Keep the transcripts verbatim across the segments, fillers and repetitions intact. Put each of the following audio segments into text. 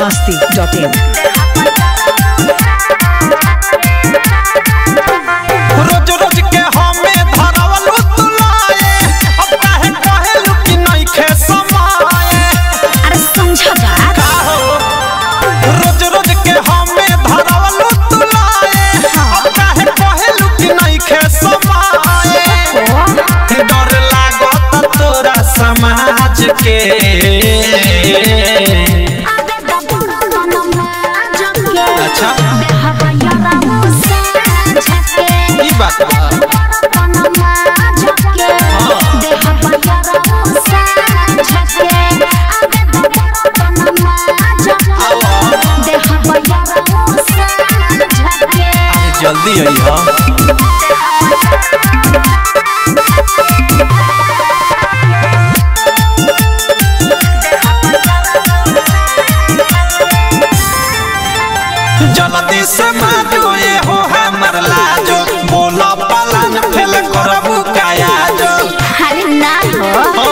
Masti dot in. रोज रोज के हमें धरवलू तुलाए, अब काहे कहेलू कि नहीं खे समाए। अरे समझा बात का हो रोज रोज के हमें धरवलू तुलाए, अब काहे कहेलू कि नहीं खे समाए। डर लागत तोरा समाज के, अच्छा ई बात बा। जल्दी आई हाँ जल्दी से माजो ये हो हमर लाजो, बोला पलन फेल करबू काया जो। अरे ना हो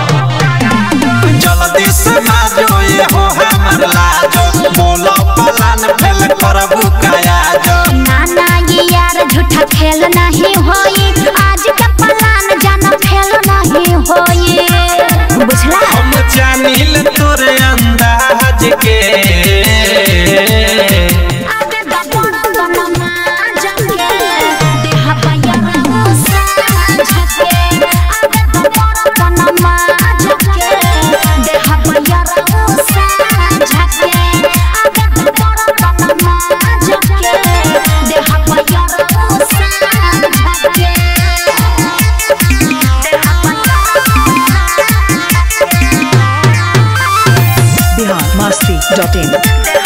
जल्दी से माजो ये हो हमर लाजो, बोला पलन फेल करबू काया जो। ना ना ये यार झूठा खेल नहीं होई, आज का पलान जाना फेल नहीं होई, बुझला। हम जानिल तोरे अंदाज के, मस्ती डॉट इन।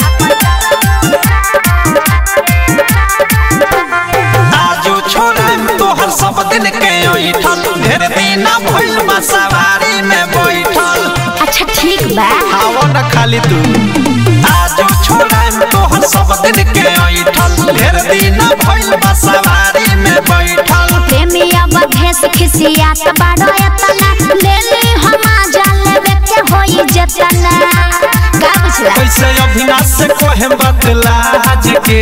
आजो छोड़म तोहर सब दिन के ओइठल, ढेर दिन भइल बा सवारी में बैठल। अच्छा ठीक बा आवा न खाली तू। आजो छोड़म तोहर सब दिन के ओइठल, ढेर दिन भइल बा सवारी में बैठल। प्रेमिया बधेस खिसियात बाड़ो एतना, ले ले हम जाले बेके होई जतना, का बुझला। कैसे अभिनाश से कोहेम बदला आज के,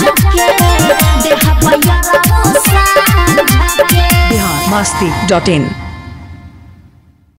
मस्ती डॉट इन।